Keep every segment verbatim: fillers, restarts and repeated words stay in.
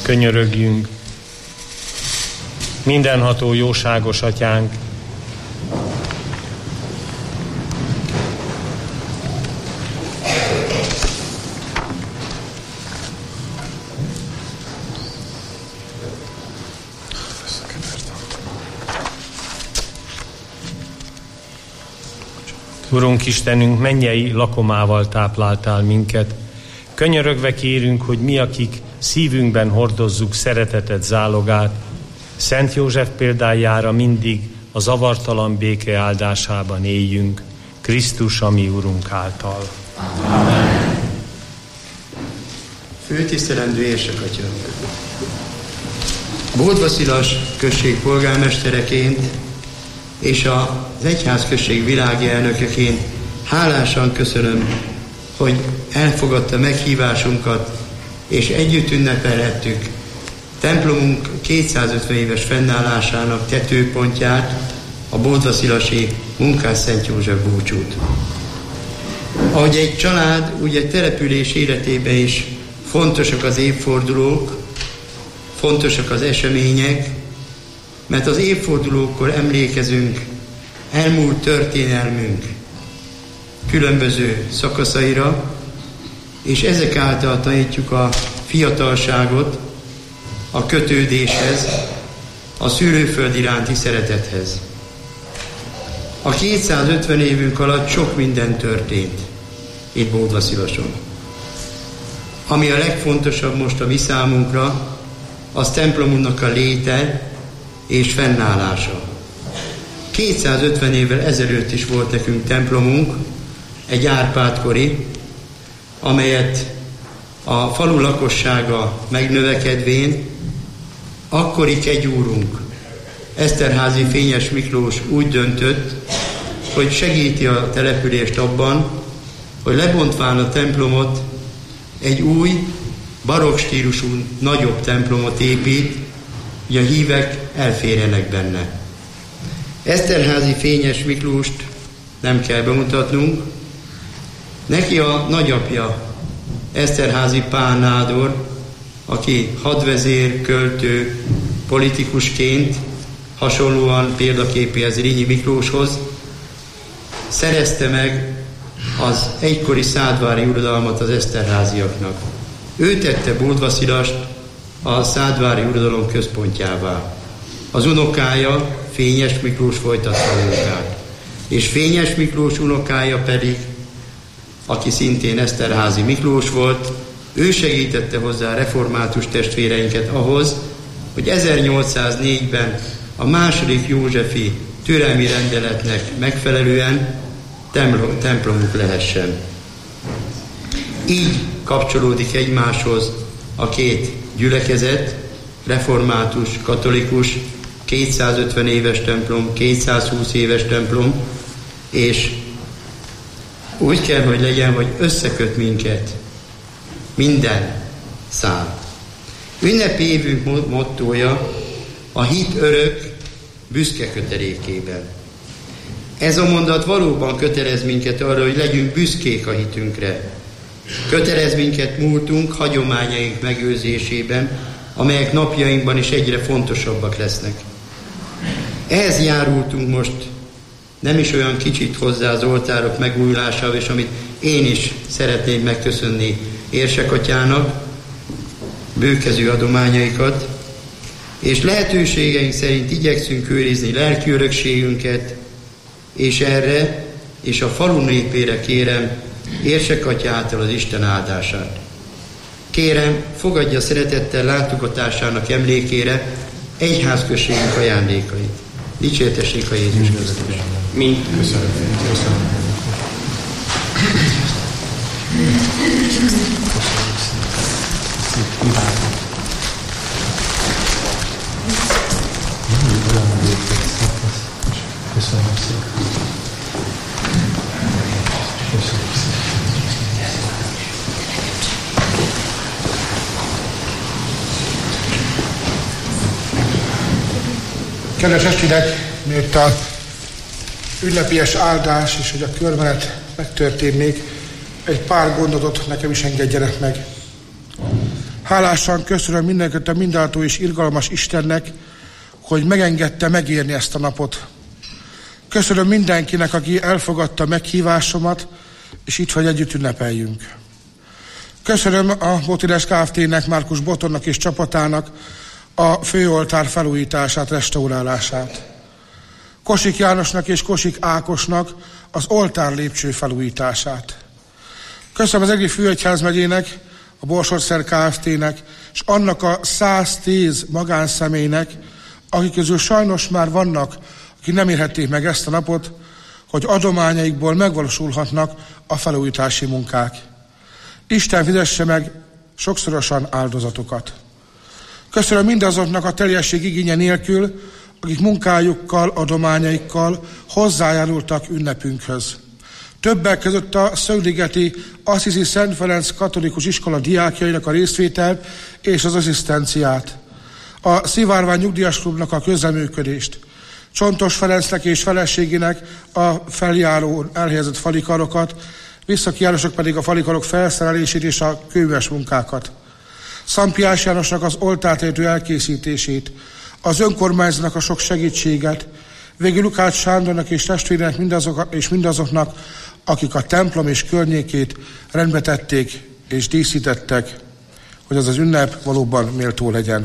könyörögjünk. Mindenható jóságos Atyánk, Urunk Istenünk, mennyei lakomával tápláltál minket. Könyörögve kérünk, hogy mi, akik szívünkben hordozzuk szereteted zálogát, Szent József példájára mindig a zavartalan béke áldásában éljünk, Krisztus, a mi Urunk által. Amen. Főtisztelendő érsek-atya! Bódvaszilas község polgármestereként és az egyházközség világi elnökeként hálásan köszönöm, hogy elfogadta meghívásunkat, és együtt ünnepelhettük templomunk kétszázötven éves fennállásának tetőpontját, a bódvaszilasi Munkás Szent József búcsút. Ahogy egy család, úgy egy település életében is fontosak az évfordulók, fontosak az események, mert az évfordulókkor emlékezünk elmúlt történelmünk különböző szakaszaira, és ezek által tanítjuk a fiatalságot a kötődéshez, a szülőföld iránti szeretethez. A kétszázötven évünk alatt sok minden történt itt Bódvaszilason. Ami a legfontosabb most a mi számunkra, az templomunknak a léte és fennállása. kétszázötven évvel ezelőtt is volt nekünk templomunk, egy Árpád-kori, amelyet a falu lakossága megnövekedvén akkori kegyúrunk, Eszterházy Fényes Miklós úgy döntött, hogy segíti a települést abban, hogy lebontván a templomot egy új, barokk stílusú, nagyobb templomot épít, hogy a hívek elférjenek benne. Eszterházy Fényes Miklóst nem kell bemutatnunk. Neki a nagyapja Eszterházy Pál Nádor, aki hadvezér, költő, politikusként hasonlóan példaképéhez Rényi Miklóshoz szerezte meg az egykori szádvári uradalmat az Eszterháziaknak. Ő tette Bódvaszilast a szádvári uradalom központjává. Az unokája, Fényes Miklós folytatta a munkát. És Fényes Miklós unokája pedig, aki szintén Eszterházy Miklós volt, ő segítette hozzá református testvéreinket ahhoz, hogy ezernyolcszáznégyben a második józsefi türelmi rendeletnek megfelelően templomuk lehessen. Így kapcsolódik egymáshoz a két gyülekezet, református, katolikus, kétszázötven éves templom, kétszázhúsz éves templom, és úgy kell, hogy legyen, hogy összeköt minket minden szál. Ünnepi évünk mottója a hit örök, büszke kötelékében. Ez a mondat valóban kötelez minket arra, hogy legyünk büszkék a hitünkre. Kötelez minket múltunk, hagyományaink megőrzésében, amelyek napjainkban is egyre fontosabbak lesznek. Ehhez járultunk most nem is olyan kicsit hozzá az oltárok megújulásával, és amit én is szeretném megköszönni érsekatyának, bőkező adományaikat, és lehetőségeink szerint igyekszünk őrizni lelki örökségünket, és erre és a falu népére kérem érsekatyától az Isten áldását. Kérem, fogadja szeretettel látogatásának emlékére egyházközségünk ajándékait. Dicsértessék a Jézus Krisztus. Mi? Köszönöm. Köszönöm. Köszönöm szépen. Köszönöm szépen. Kedves testvérek, miért a ünnepies áldás és hogy a körmenet megtörténnék, egy pár gondolatot nekem is engedjenek meg. Hálásan köszönöm mindenkit a mindenható és irgalmas Istennek, hogy megengedte megérni ezt a napot. Köszönöm mindenkinek, aki elfogadta meghívásomat, és itt, hogy együtt ünnepeljünk. Köszönöm a Botires Kft-nek, Márkus Botonnak és csapatának a főoltár felújítását, restaurálását. Kosik Jánosnak és Kosik Ákosnak az oltár lépcső felújítását. Köszönöm az Egri Főegyházmegyének, a Borsod-szer Kft-nek, és annak a száztíz magánszemélynek, akik közül sajnos már vannak, akik nem érhették meg ezt a napot, hogy adományaikból megvalósulhatnak a felújítási munkák. Isten fizesse meg sokszorosan áldozatokat. Köszönöm mindazoknak a teljesség igénye nélkül, akik munkájukkal, adományaikkal hozzájárultak ünnepünkhöz. Többek között a Szögligeti Assisi Szent Ferenc Katolikus Iskola diákjainak a részvételt és az asszisztenciát. A Szivárvány Nyugdíjas Klubnak a közreműködést. Csontos Ferencnek és feleségének a feljárón elhelyezett falikarokat, Visszaki Jánosok pedig a falikarok felszerelését és a kőműves munkákat. Szampiás Jánosnak az oltártétő elkészítését, az önkormányzatnak a sok segítséget, végül Lukács Sándornak és testvérének mindazok, és mindazoknak, akik a templom és környékét rendbe tették és díszítettek, hogy az az ünnep valóban méltó legyen.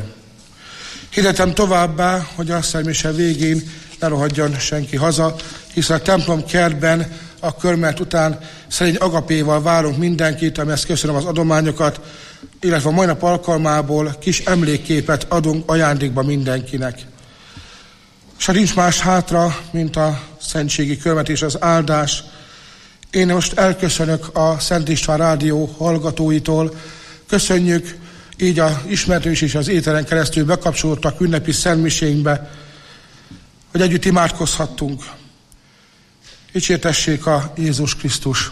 Hirdetem továbbá, hogy a szermése végén ne rohadjon senki haza, hiszen a templom kertben a körmelt után szerény agapéval várunk mindenkit, amihez köszönöm az adományokat, illetve a mai nap alkalmából kis emlékképet adunk ajándékba mindenkinek. És ha nincs más hátra, mint a szentségi körmet és az áldás, én most elköszönök a Szent István Rádió hallgatóitól. Köszönjük, így az ismerős és az éteren keresztül bekapcsolódtak ünnepi szentmisénkbe, hogy együtt imádkozhattunk. Dicsértessék a Jézus Krisztus!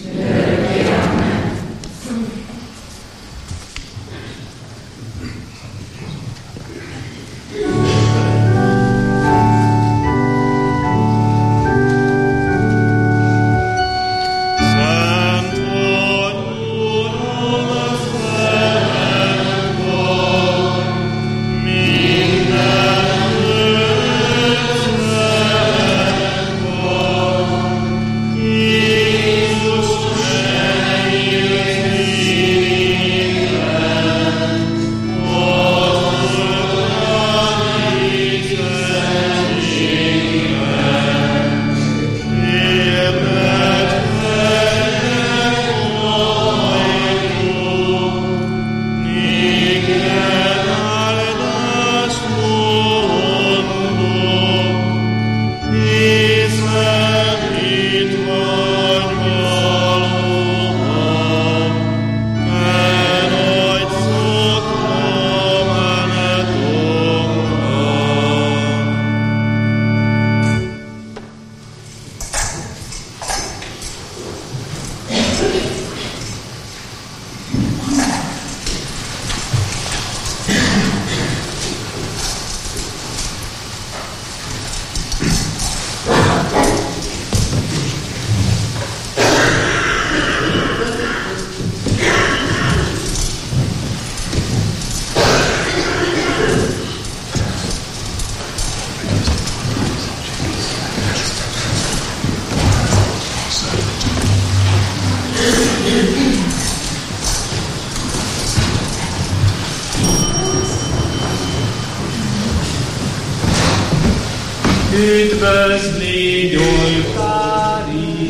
Üdvözli gyógykári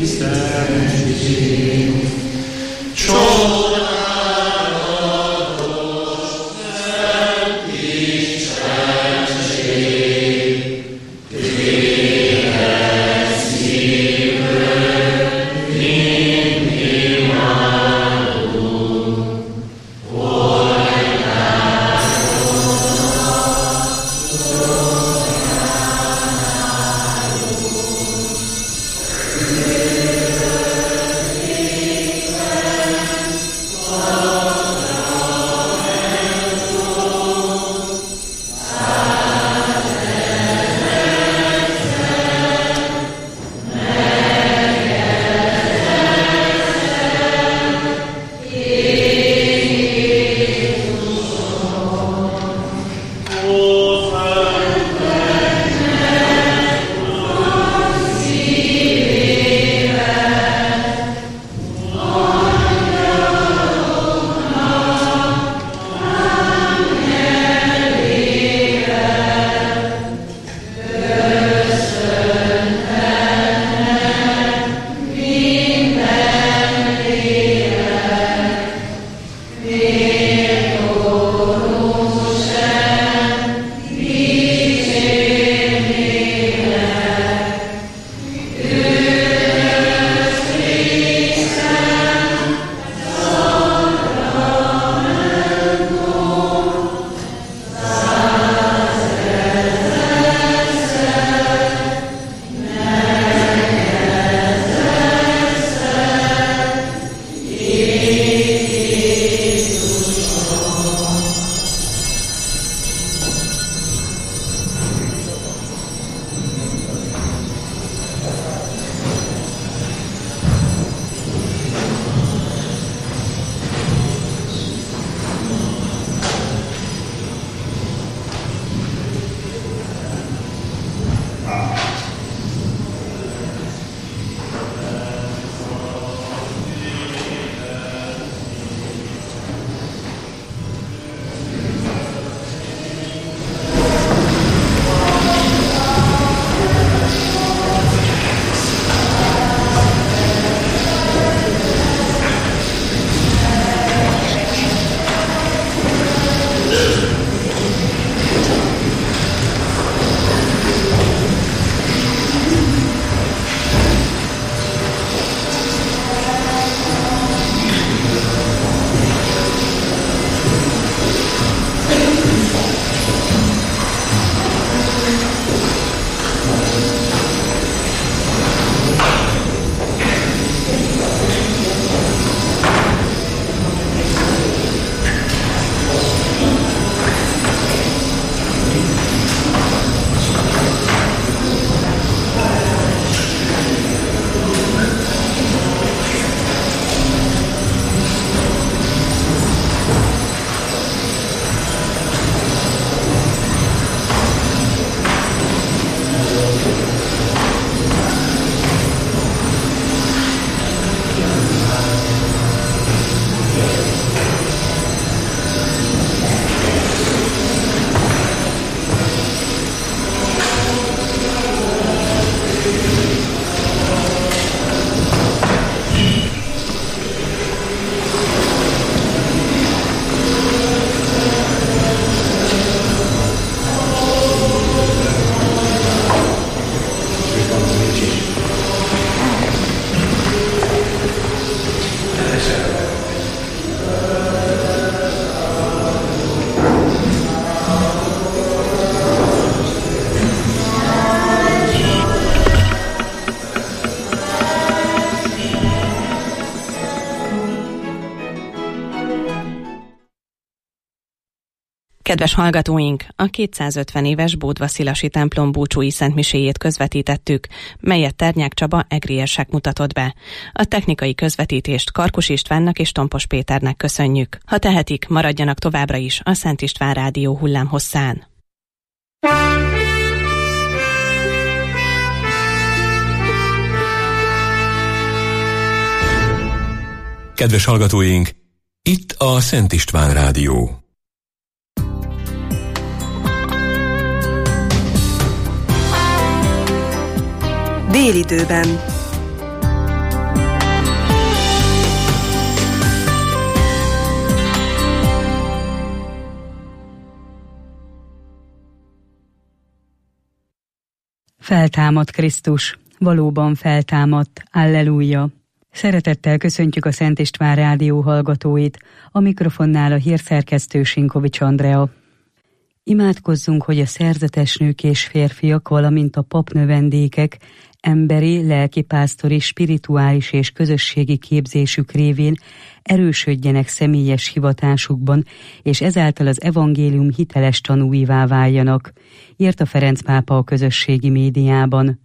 szentség, csodálatos szent Istenség, Téhez szívből mind imádunk, folytásod. Kedves hallgatóink, a kétszázötven éves Bódvaszilasi templom búcsúi szentmiséjét közvetítettük, melyet Ternyák Csaba egriérsek mutatott be. A technikai közvetítést Karkus Istvánnak és Tompos Péternek köszönjük. Ha tehetik, maradjanak továbbra is a Szent István Rádió hullámhosszán. Kedves hallgatóink, itt a Szent István Rádió. Délidőben. Feltámadt Krisztus, valóban feltámadt, alleluja! Szeretettel köszöntjük a Szent István Rádió hallgatóit, a mikrofonnál a hírszerkesztő Sinkovics Andrea. Imádkozzunk, hogy a szerzetes nők és férfiak, valamint a papnövendékek emberi, lelkipásztori, spirituális és közösségi képzésük révén erősödjenek személyes hivatásukban, és ezáltal az evangélium hiteles tanúivá váljanak, írta Ferenc pápa a közösségi médiában.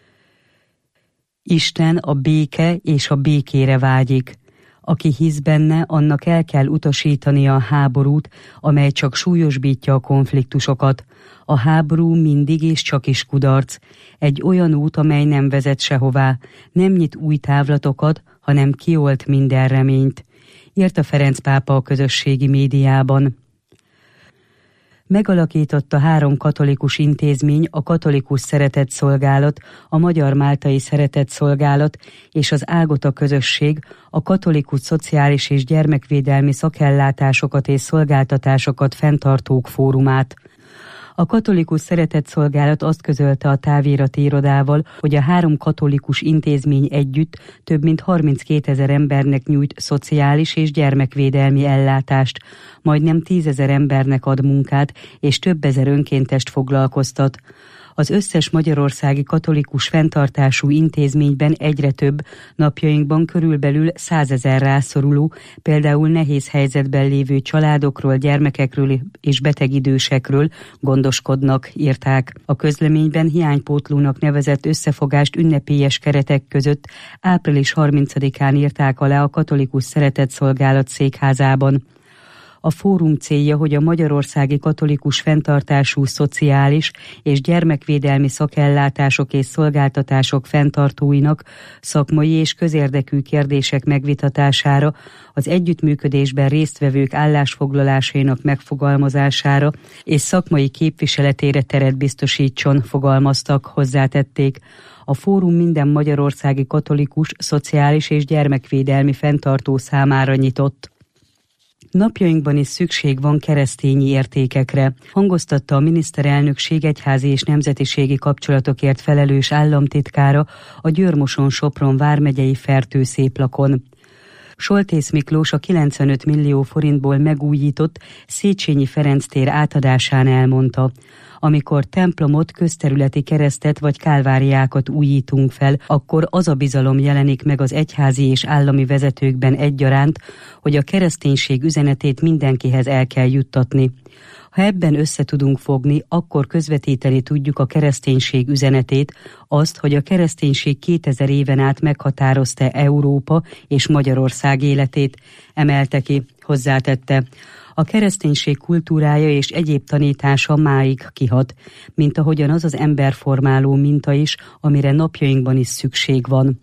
Isten a béke és a békére vágyik. Aki hisz benne, annak el kell utasítania a háborút, amely csak súlyosbítja a konfliktusokat. A háború mindig és csak is kudarc. Egy olyan út, amely nem vezet sehová, nem nyit új távlatokat, hanem kiolt minden reményt, írta Ferenc pápa a közösségi médiában. Megalakította három katolikus intézmény, a Katolikus Szeretetszolgálat, a Magyar-Máltai Szeretetszolgálat és az Ágota közösség a katolikus szociális és gyermekvédelmi szakellátásokat és szolgáltatásokat fenntartók fórumát. A Katolikus Szeretetszolgálat azt közölte a távirati irodával, hogy a három katolikus intézmény együtt több mint harminckétezer embernek nyújt szociális és gyermekvédelmi ellátást, majdnem tízezer embernek ad munkát, és több ezer önkéntest foglalkoztat. Az összes magyarországi katolikus fenntartású intézményben egyre több, napjainkban körülbelül százezer rászoruló, például nehéz helyzetben lévő családokról, gyermekekről és beteg idősekről gondoskodnak, írták. A közleményben hiánypótlónak nevezett összefogást ünnepélyes keretek között április harmincadikán írták alá a Katolikus Szeretetszolgálat székházában. A fórum célja, hogy a magyarországi katolikus fenntartású szociális és gyermekvédelmi szakellátások és szolgáltatások fenntartóinak szakmai és közérdekű kérdések megvitatására, az együttműködésben résztvevők állásfoglalásainak megfogalmazására és szakmai képviseletére teret biztosítson, fogalmaztak, hozzátették. A fórum minden magyarországi katolikus, szociális és gyermekvédelmi fenntartó számára nyitott. Napjainkban is szükség van keresztényi értékekre, hangoztatta a miniszterelnökség egyházi és nemzetiségi kapcsolatokért felelős államtitkára a Győr-Moson-Sopron vármegyei Fertőszéplakon. Soltész Miklós a kilencvenöt millió forintból megújított Széchenyi Ferenc tér átadásán elmondta: amikor templomot, közterületi keresztet vagy kálváriákat újítunk fel, akkor az a bizalom jelenik meg az egyházi és állami vezetőkben egyaránt, hogy a kereszténység üzenetét mindenkihez el kell juttatni. Ha ebben össze tudunk fogni, akkor közvetíteni tudjuk a kereszténység üzenetét, azt, hogy a kereszténység kétezer éven át meghatározta Európa és Magyarország életét, emelte ki, hozzátette. A kereszténység kultúrája és egyéb tanítása máig kihat, mint ahogyan az az emberformáló minta is, amire napjainkban is szükség van.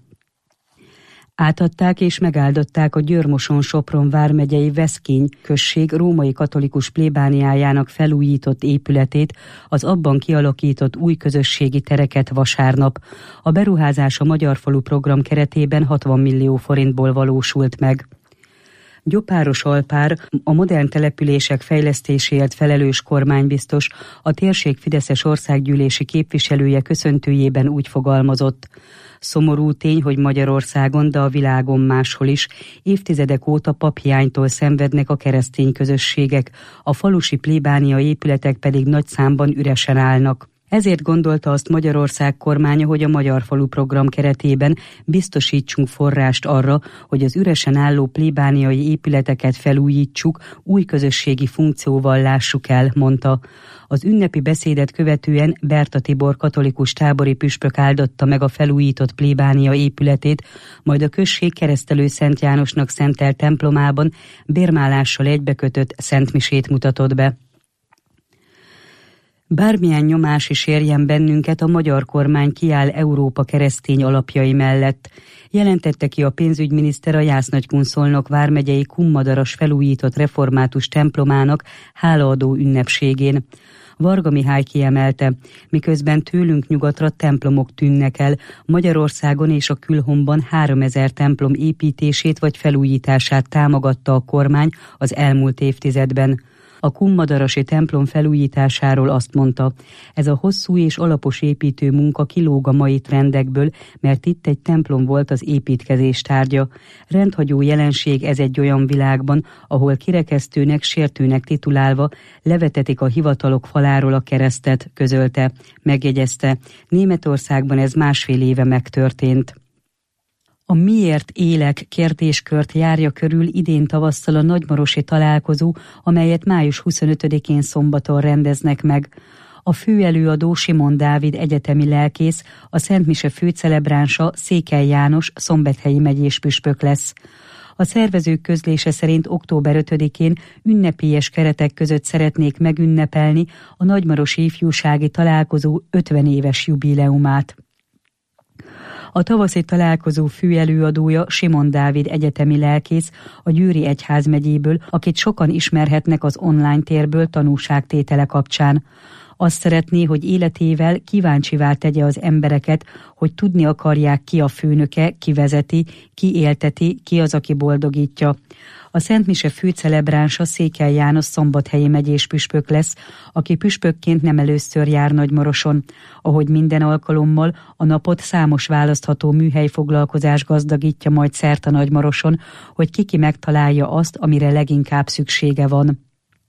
Átadták és megáldották a Győr-Moson-Sopron vármegyei Veszkény község római katolikus plébániájának felújított épületét, az abban kialakított új közösségi tereket vasárnap. A beruházás a Magyar Falu program keretében hatvan millió forintból valósult meg. Gyopáros Alpár, a modern települések fejlesztéséért felelős kormánybiztos, a térség fideszes országgyűlési képviselője köszöntőjében úgy fogalmazott: szomorú tény, hogy Magyarországon, de a világon máshol is évtizedek óta paphiánytól szenvednek a keresztény közösségek, a falusi plébánia épületek pedig nagy számban üresen állnak. Ezért gondolta azt Magyarország kormánya, hogy a Magyar Falu program keretében biztosítsunk forrást arra, hogy az üresen álló plébániai épületeket felújítsuk, új közösségi funkcióval lássuk el, mondta. Az ünnepi beszédet követően Berta Tibor katolikus tábori püspök áldotta meg a felújított plébánia épületét, majd a község Keresztelő Szent Jánosnak szentelt templomában bérmálással egybekötött szentmisét mutatott be. Bármilyen nyomás is érjen bennünket, a magyar kormány kiáll Európa keresztény alapjai mellett. Jelentette ki a pénzügyminiszter a Jász-Nagykunszolnok vármegyei Kummadaras felújított református templomának hálaadó ünnepségén. Varga Mihály kiemelte, miközben tőlünk nyugatra templomok tűnnek el, Magyarországon és a külhomban háromezer templom építését vagy felújítását támogatta a kormány az elmúlt évtizedben. A kummadarasi templom felújításáról azt mondta, ez a hosszú és alapos építő munka kilóg a mai trendekből, mert itt egy templom volt az építkezés tárgya. Rendhagyó jelenség ez egy olyan világban, ahol kirekesztőnek, sértőnek titulálva levetetik a hivatalok faláról a keresztet, közölte, megjegyezte. Németországban ez másfél éve megtörtént. A Miért élek kérdéskört járja körül idén tavasszal a nagymarosi találkozó, amelyet május huszonötödikén szombaton rendeznek meg. A főelőadó Simon Dávid egyetemi lelkész, a Szent Mise főcelebránsa Székely János szombathelyi megyés püspök lesz. A szervezők közlése szerint október ötödikén ünnepélyes keretek között szeretnék megünnepelni a nagymarosi ifjúsági találkozó ötven éves jubileumát. A tavaszi találkozó főelőadója Simon Dávid egyetemi lelkész a Győri Egyházmegyéből, akit sokan ismerhetnek az online térből tanúságtétele kapcsán. Azt szeretné, hogy életével kíváncsivá tegye az embereket, hogy tudni akarják, ki a főnöke, ki vezeti, ki élteti, ki az, aki boldogítja. A Szent Mise főcelebránsa Székely János szombathelyi megyés püspök lesz, aki püspökként nem először jár Nagymaroson. Ahogy minden alkalommal, a napot számos választható műhelyfoglalkozás gazdagítja majd szerte Nagymaroson, hogy kiki megtalálja azt, amire leginkább szüksége van.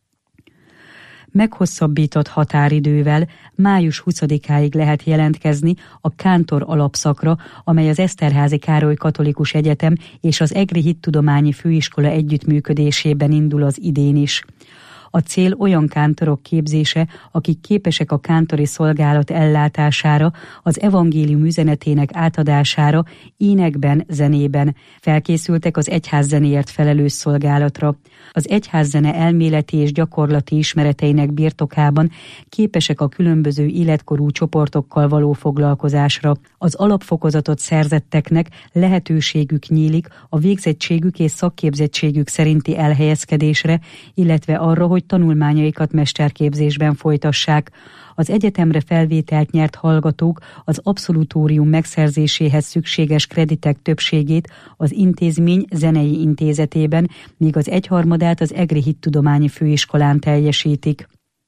Meghosszabbított határidővel május huszadikáig lehet jelentkezni a kántor alapszakra, amely az Eszterházy Károly Katolikus Egyetem és az Egri Hittudományi Főiskola együttműködésében indul az idén is. A cél olyan kántorok képzése, akik képesek a kántori szolgálat ellátására, az evangélium üzenetének átadására, énekben, zenében. Felkészültek az egyházzenéért felelős szolgálatra. Az egyházzene elméleti és gyakorlati ismereteinek birtokában képesek a különböző életkorú csoportokkal való foglalkozásra. Az alapfokozatot szerzetteknek lehetőségük nyílik a végzettségük és szakképzettségük szerinti elhelyezkedésre, illetve arra, hogy tanulmányaikat mesterképzésben folytassák. Az egyetemre felvételt nyert hallgatók az abszolutórium megszerzéséhez szükséges kreditek többségét az intézmény zenei intézetében, míg az egyharmadát az Egri Hittudományi Főiskolán teljesítik.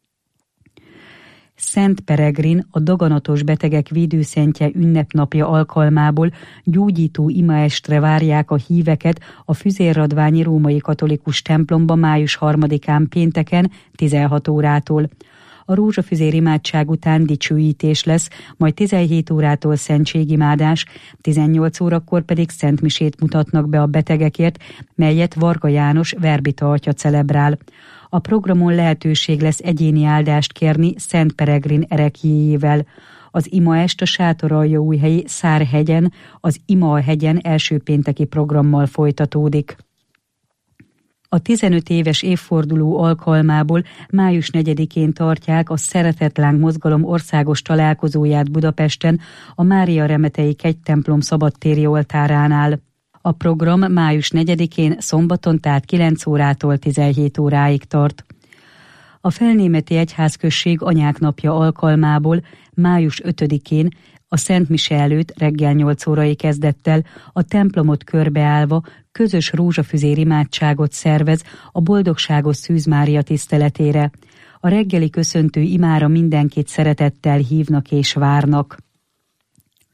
Szent Peregrin, a daganatos betegek védőszentje ünnepnapja alkalmából gyógyító imaestre várják a híveket a Füzérradványi Római Katolikus templomba május harmadikán pénteken tizenhat órától. A rózsafüzér imádság után dicsőítés lesz, majd tizenhét órától szentségimádás, tizennyolc órakor pedig szentmisét mutatnak be a betegekért, melyet Varga János verbita atya celebrál. A programon lehetőség lesz egyéni áldást kérni Szent Peregrin ereklyéjével. Az imaest a Sátoraljaújhelyi Szárhegyen, az Ima-hegyen első pénteki programmal folytatódik. A tizenöt éves évforduló alkalmából május negyedikén tartják a Szeretetláng Mozgalom országos találkozóját Budapesten a Mária Remetei kegytemplom szabadtéri oltáránál. A program május negyedikén szombaton, tehát kilenc órától tizenhét óráig tart. A Felnémeti Egyházközség Anyák napja alkalmából május ötödikén a Szent Mise előtt reggel nyolc órai kezdettel a templomot körbeállva közös rózsafüzér imádságot szervez a Boldogságos Szűz Mária tiszteletére. A reggeli köszöntő imára mindenkit szeretettel hívnak és várnak.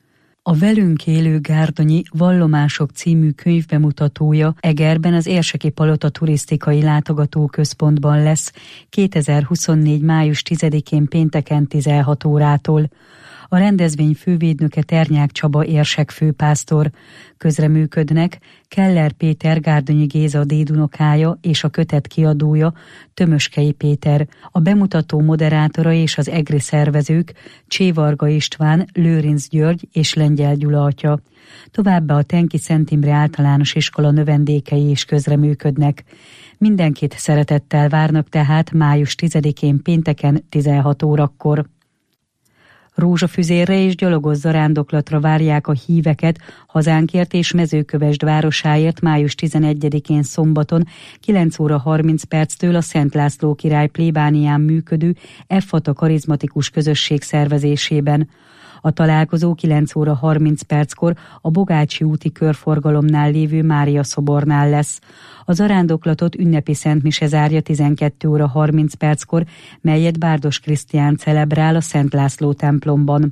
A Velünk élő Gárdonyi Vallomások című könyvbemutatója Egerben az Érseki Palota turisztikai látogatóközpontban lesz kétezer-huszonnégy. május tizedikén pénteken tizenhat órától. A rendezvény fővédnöke Ternyák Csaba érsek főpásztor. Közreműködnek Keller Péter Gárdonyi Géza dédunokája és a kötet kiadója Tömöskei Péter. A bemutató moderátora és az egri szervezők Csévarga István, Lőrinc György és Lengyel Gyula atya. Továbbá a Tenki Szent Imre Általános Iskola növendékei is közreműködnek. Mindenkit szeretettel várnak tehát május tizedikén pénteken tizenhat órakor. Rózsafüzérre és gyalogos zarándoklatra várják a híveket hazánkért és Mezőkövesd városáért május tizenegyedikén szombaton kilenc óra harminc perctől a Szent László király plébánián működő Effata karizmatikus közösség szervezésében. A találkozó kilenc óra harminc perckor a Bogácsi úti körforgalomnál lévő Mária szobornál lesz. A zarándoklatot ünnepi szentmise zárja tizenkét óra harminc perckor, melyet Bárdos Krisztián celebrál a Szent László templomban.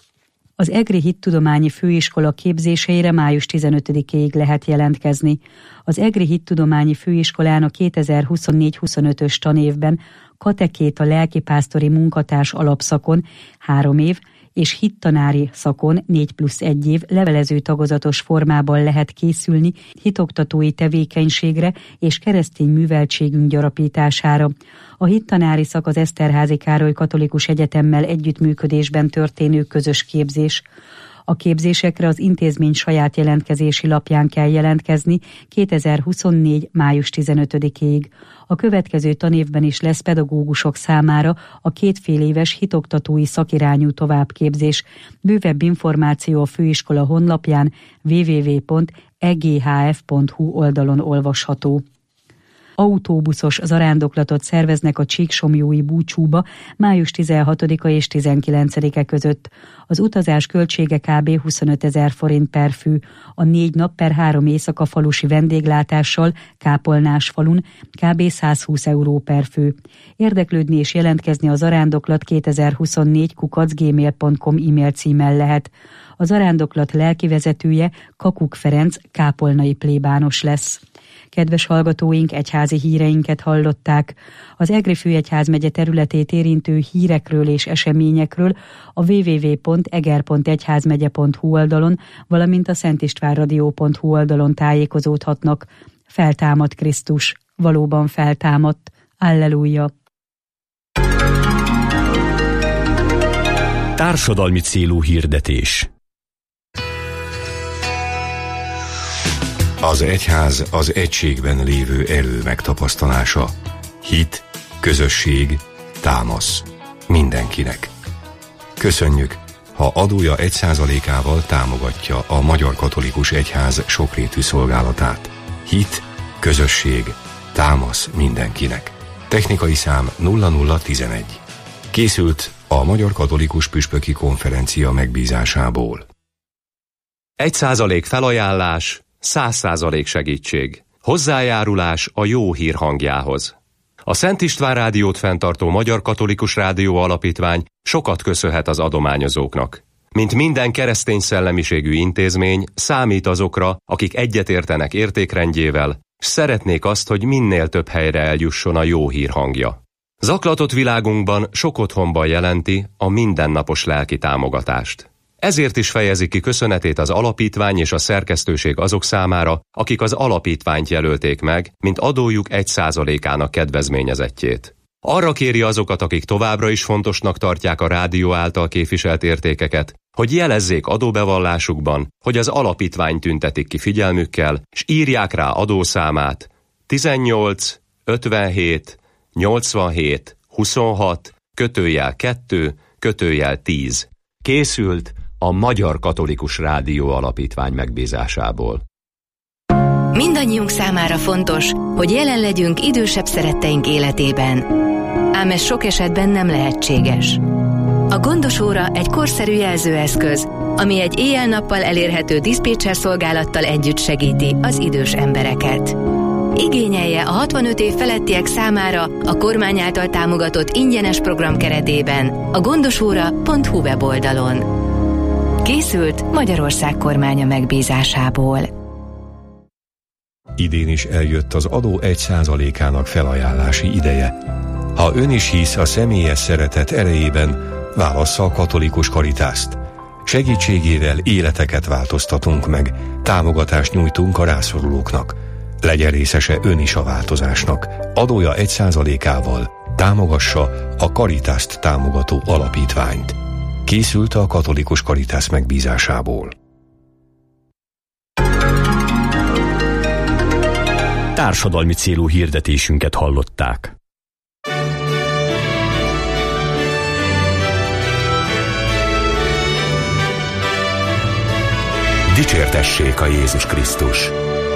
Az Egri Hittudományi Főiskola képzéseire május tizenötödikéig lehet jelentkezni. Az Egri Hittudományi Főiskolán a kétezer-huszonnégy-huszonötös tanévben katekéta lelkipásztori munkatárs alapszakon három év, és hittanári szakon négy plusz egy év levelező tagozatos formában lehet készülni hitoktatói tevékenységre és keresztény műveltségünk gyarapítására. A hittanári szak az Eszterházy Károly Katolikus Egyetemmel együttműködésben történő közös képzés. A képzésekre az intézmény saját jelentkezési lapján kell jelentkezni kétezer-huszonnégy. május tizenötödikéig. A következő tanévben is lesz pedagógusok számára a kétfél éves hitoktatói szakirányú továbbképzés. Bővebb információ a főiskola honlapján double-u double-u double-u pont e g h f pont h u oldalon olvasható. Autóbuszos zarándoklatot szerveznek a Csíksomlyói búcsúba május tizenhatodika és tizenkilencedike között. Az utazás költsége kb. huszonötezer forint per fő, a négy nap per három éjszaka falusi vendéglátással Kápolnás falun kb. százhúsz euró per fő. Érdeklődni és jelentkezni a zarándoklat kétezer-huszonnégy kukac gmail pont com e-mail címmel lehet. A zarándoklat lelkivezetője Kakuk Ferenc kápolnai plébános lesz. Kedves hallgatóink, egyházi híreinket hallották. Az Egri főegyházmegye területét érintő hírekről és eseményekről a double-u double-u double-u pont eger pont egyházmegye pont h u oldalon, valamint a szentistvánradio pont h u oldalon tájékozódhatnak. Feltámad Krisztus, valóban feltámadt. Alleluja! Társadalmi célú hirdetés. Az egyház az egységben lévő erő megtapasztalása. Hit, közösség, támasz. Mindenkinek. Köszönjük, ha adója egy százalékával támogatja a Magyar Katolikus Egyház sokrétű szolgálatát. Hit, közösség, támasz mindenkinek. Technikai szám nulla nulla tizenegy. Készült a Magyar Katolikus Püspöki Konferencia megbízásából. Egy százalék felajánlás, száz százalék segítség. Hozzájárulás a jó hír hangjához. A Szent István Rádiót fenntartó Magyar Katolikus Rádió Alapítvány sokat köszönhet az adományozóknak. Mint minden keresztény szellemiségű intézmény, számít azokra, akik egyetértenek értékrendjével, s szeretnék azt, hogy minél több helyre eljusson a jó hír hangja. Zaklatott világunkban sok otthonban jelenti a mindennapos lelki támogatást. Ezért is fejezi ki köszönetét az alapítvány és a szerkesztőség azok számára, akik az alapítványt jelölték meg, mint adójuk egy százalékának kedvezményezettjét. Arra kéri azokat, akik továbbra is fontosnak tartják a rádió által képviselt értékeket, hogy jelezzék adóbevallásukban, hogy az alapítvány tüntetik ki figyelmükkel, s írják rá adószámát tizennyolc ötvenhét nyolcvanhét huszonhat kötőjel kettő kötőjel tíz. Készült a Magyar Katolikus Rádió Alapítvány megbízásából. Mindannyiunk számára fontos, hogy jelen legyünk idősebb szeretteink életében. Ám ez sok esetben nem lehetséges. A gondos óra egy korszerű jelzőeszköz, ami egy éjjel-nappal elérhető diszpécser szolgálattal együtt segíti az idős embereket. Igényelje a hatvanöt év felettiek számára a kormány által támogatott ingyenes program keretében a gondosóra pont hu weboldalon. Készült Magyarország kormánya megbízásából. Idén is eljött az adó egy százalékának felajánlási ideje. Ha ön is hisz a személyes szeretet erejében, válassza a katolikus Karitást. Segítségével életeket változtatunk meg, támogatást nyújtunk a rászorulóknak. Legyen részese ön is a változásnak. Adója egy százalékával támogassa a Karitást támogató alapítványt. Készült a katolikus Karitász megbízásából. Társadalmi célú hirdetésünket hallották. Dicsértessék a Jézus Krisztus!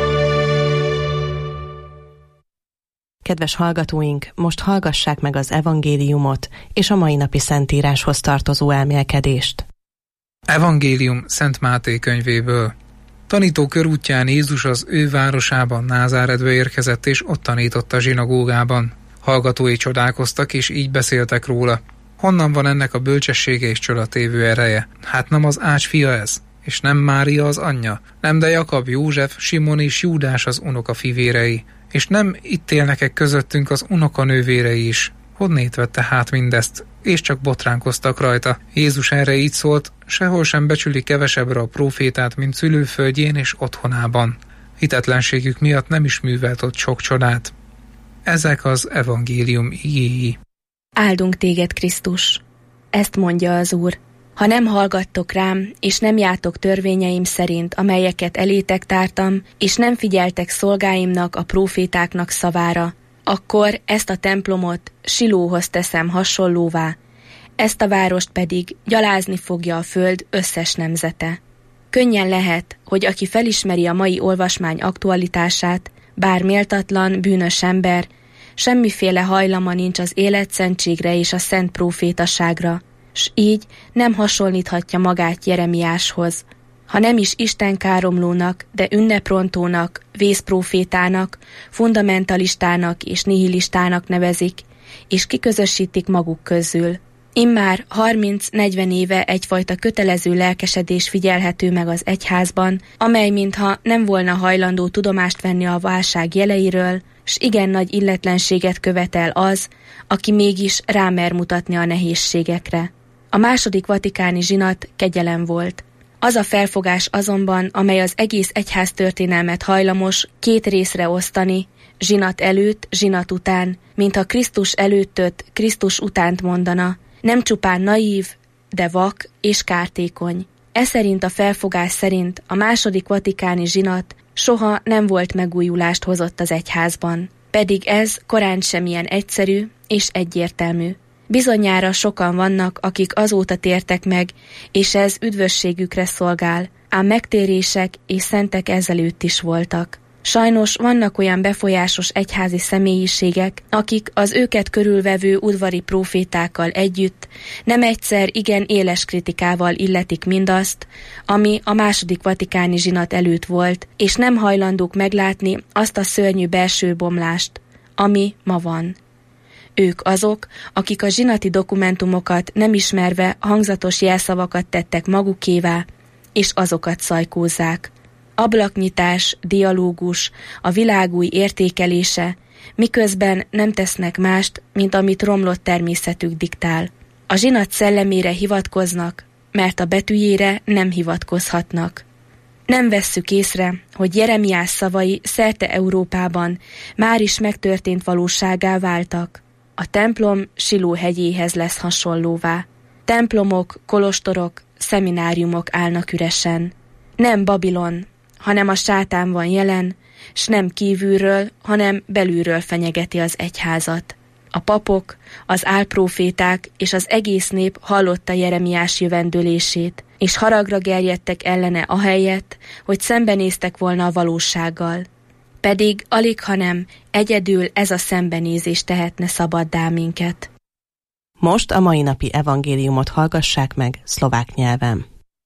Kedves hallgatóink, most hallgassák meg az evangéliumot és a mai napi szentíráshoz tartozó elmélkedést. Evangélium Szent Máté könyvéből. Tanító körútján Jézus az ő városában, Názáretbe érkezett, és ott tanított a zsinagógában. Hallgatói csodálkoztak, és így beszéltek róla. Honnan van ennek a bölcsessége és csodatévő ereje? Hát nem az Ács fia ez? És nem Mária az anyja? Nem de Jakab, József, Simon és Júdás az unoka fivérei? És nem itt élnek-e közöttünk az unokanővérei is? Honnét vette hát mindezt? És csak botránkoztak rajta. Jézus erre így szólt: sehol sem becsüli kevesebbre a prófétát, mint szülőföldjén és otthonában. Hitetlenségük miatt nem is művelt ott sok csodát. Ezek az evangélium igéi. Áldunk téged, Krisztus! Ezt mondja az Úr. Ha nem hallgattok rám, és nem jártok törvényeim szerint, amelyeket elétek tártam, és nem figyeltek szolgáimnak, a prófétáknak szavára, akkor ezt a templomot Silóhoz teszem hasonlóvá, ezt a várost pedig gyalázni fogja a föld összes nemzete. Könnyen lehet, hogy aki felismeri a mai olvasmány aktualitását, bár méltatlan, bűnös ember, semmiféle hajlama nincs az életszentségre és a szent prófétaságra, s így nem hasonlíthatja magát Jeremiáshoz. Ha nem is istenkáromlónak, de ünneprontónak, vészprófétának, fundamentalistának és nihilistának nevezik, és kiközösítik maguk közül. Immár harminc-negyven éve egyfajta kötelező lelkesedés figyelhető meg az egyházban, amely mintha nem volna hajlandó tudomást venni a válság jeleiről, s igen nagy illetlenséget követel az, aki mégis rámer mutatni a nehézségekre. A második vatikáni zsinat kegyelem volt. Az a felfogás azonban, amely az egész egyház történelmet hajlamos két részre osztani, zsinat előtt, zsinat után, mintha Krisztus előttöt, Krisztus utánt mondana, nem csupán naív, de vak és kártékony. E szerint a felfogás szerint a második vatikáni zsinat soha nem volt megújulást hozott az egyházban, pedig ez korán sem ilyen egyszerű és egyértelmű. Bizonyára sokan vannak, akik azóta tértek meg, és ez üdvösségükre szolgál, ám megtérések és szentek ezelőtt is voltak. Sajnos vannak olyan befolyásos egyházi személyiségek, akik az őket körülvevő udvari prófétákkal együtt nem egyszer igen éles kritikával illetik mindazt, ami a második vatikáni zsinat előtt volt, és nem hajlandók meglátni azt a szörnyű belső bomlást, ami ma van. Ők azok, akik a zsinati dokumentumokat nem ismerve hangzatos jelszavakat tettek magukévá, és azokat szajkózzák. Ablaknyitás, dialógus, a világ új értékelése, miközben nem tesznek mást, mint amit romlott természetük diktál. A zsinat szellemére hivatkoznak, mert a betűjére nem hivatkozhatnak. Nem vesszük észre, hogy Jeremiás szavai szerte Európában már is megtörtént valósággá váltak. A templom Siló hegyéhez lesz hasonlóvá. Templomok, kolostorok, szemináriumok állnak üresen. Nem Babilon, hanem a sátán van jelen, s nem kívülről, hanem belülről fenyegeti az egyházat. A papok, az álpróféták és az egész nép hallotta Jeremiás jövendőlését, és haragra gerjedtek ellene ahelyett, hogy szembenéztek volna a valósággal. Pedig alig, hanem egyedül ez a szembenézés tehetne szabaddá minket. Most a mai napi evangéliumot hallgassák meg szlovák nyelven.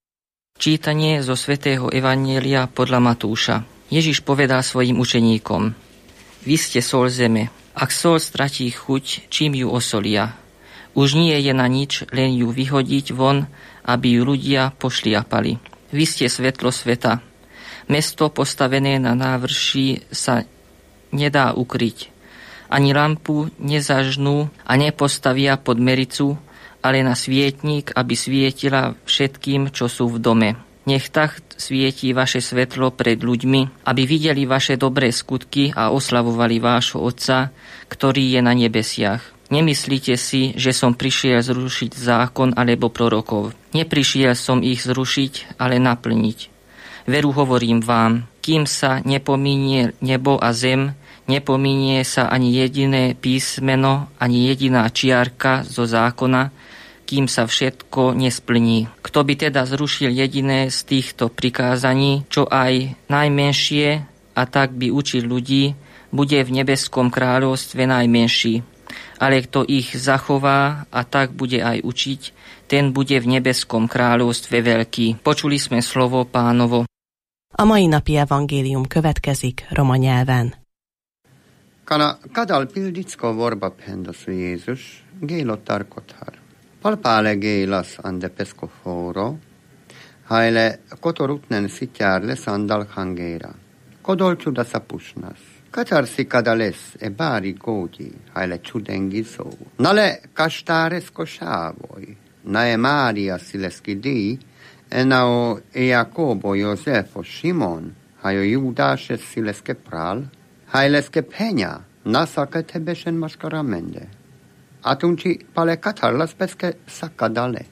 Čítanie zo svätého Evanjelia podľa Matúša. Ježiš povedal svojim učeníkom: Vy ste sol zeme. Ak sol stratí chuť, čím ju osolia? Už nie je na nič, len ju vyhodiť von, aby ju ľudia pošliapali. Vy ste svetlo sveta. Mesto postavené na návrší sa nedá ukryť. Ani lampu nezažnú a nepostavia pod mericu, ale na svietnik, aby svietila všetkým, čo sú v dome. Nech tak svietí vaše svetlo pred ľuďmi, aby videli vaše dobré skutky a oslavovali vášho Otca, ktorý je na nebesiach. Nemyslíte si, že som prišiel zrušiť zákon alebo prorokov. Neprišiel som ich zrušiť, ale naplniť. Veru hovorím vám, kým sa nepominie nebo a zem, nepominie sa ani jediné písmeno, ani jediná čiarka zo zákona, kým sa všetko nesplní. Kto by teda zrušil jediné z týchto prikázaní, čo aj najmenšie, a tak by učil ľudí, bude v nebeskom kráľovstve najmenší. Ale kto ich zachová a tak bude aj učiť, ten bude v nebeskom kráľovstve veľký. Počuli sme slovo Pánovo. A mai napi evangélium következik roma nyelven. Kana kadal pildicko vorba pendas Jézus, gélo tarkothar. Palpale gélas ande pesko foro, haile kotorutnen sitjárle sandal hangéra. Kodol csuda sapusnas. Katarsi kadales e bári gógyi, haile csudengi szó. Nale kastáres kosávoj, nae Mária szileszki díj, enao e Jakobo Józefo Simon, hajo Júdás es szileszke prál, haileske peña, nasaka tebesen mascaramende. Atunci pale katarlas peske sakadale.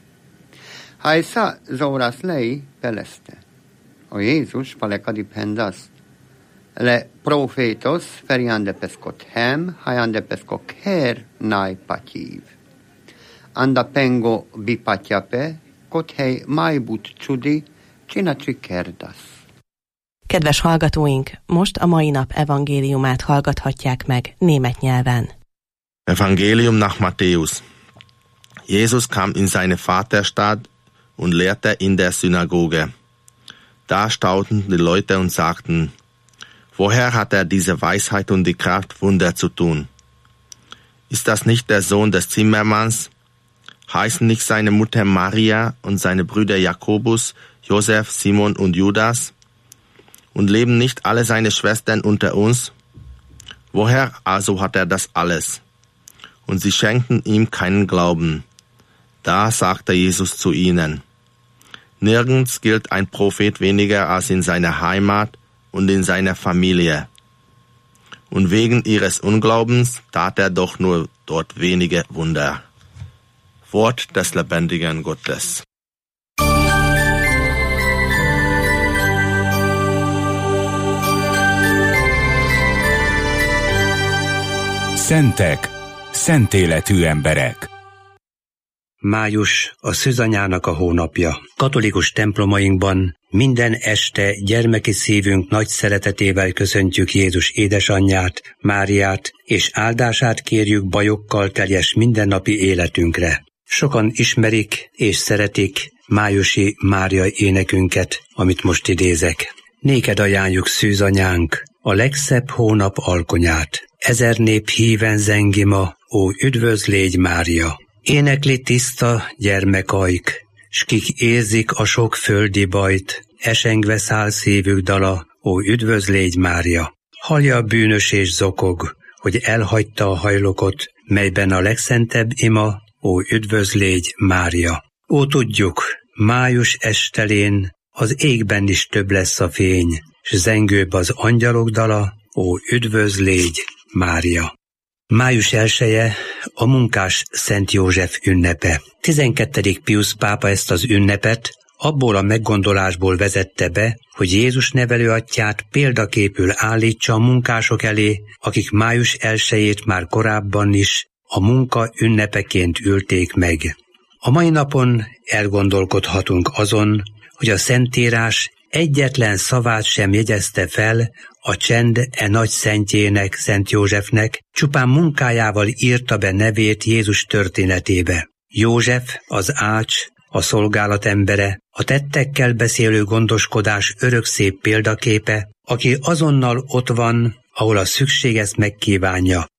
Haisa zoras lei peleste. O Jézus pale kadipendas. Le profetos feriande peskot hem, haiande peskok her nai patív. Anda pengo bipatjape, kothei maibut csudi, csinacsi kerdas. Kedves hallgatóink, most a mai nap evangéliumát hallgathatják meg német nyelven. Evangelium nach Matthäus. Jesus kam in seine Vaterstadt und lehrte in der Synagoge. Da staunten die Leute und sagten, woher hat er diese Weisheit und die Kraft, Wunder zu tun? Ist das nicht der Sohn des Zimmermanns? Heißen nicht seine Mutter Maria und seine Brüder Jakobus, Josef, Simon und Judas? Und leben nicht alle seine Schwestern unter uns? Woher also hat er das alles? Und sie schenkten ihm keinen Glauben. Da sagte Jesus zu ihnen, nirgends gilt ein Prophet weniger als in seiner Heimat und in seiner Familie. Und wegen ihres Unglaubens tat er doch nur dort wenige Wunder. Wort des lebendigen Gottes. Szentek, szent életű emberek. Május a szűzanyának a hónapja. Katolikus templomainkban minden este gyermeki szívünk nagy szeretetével köszöntjük Jézus édesanyját, Máriát, és áldását kérjük bajokkal teljes mindennapi életünkre. Sokan ismerik és szeretik májusi Mária énekünket, amit most idézek. Néked ajánljuk, szűzanyánk, a legszebb hónap alkonyát. Ezer nép híven zengi ma, ó, üdvözl légy Mária! Énekli tiszta gyermekajk, s kik érzik a sok földi bajt, esengve száll szívük dala, ó, üdvözl légy Mária! Hallja a bűnös és zokog, hogy elhagyta a hajlokot, melyben a legszentebb ima, ó, üdvözl légy Mária! Ó, tudjuk, május estelén az égben is több lesz a fény, s zengőbb az angyalok dala, ó, üdvözl légy Mária! Május elseje a munkás Szent József ünnepe. tizenkettedik Piusz pápa ezt az ünnepet abból a meggondolásból vezette be, hogy Jézus nevelőatyját példaképül állítsa a munkások elé, akik május elsejét már korábban is a munka ünnepeként ülték meg. A mai napon elgondolkodhatunk azon, hogy a Szentírás egyetlen szavát sem jegyezte fel a csend e nagy szentjének, Szent Józsefnek, csupán munkájával írta be nevét Jézus történetébe. József, az ács, a szolgálat embere, a tettekkel beszélő gondoskodás örökszép példaképe, aki azonnal ott van, ahol a szükség ezt megkívánja,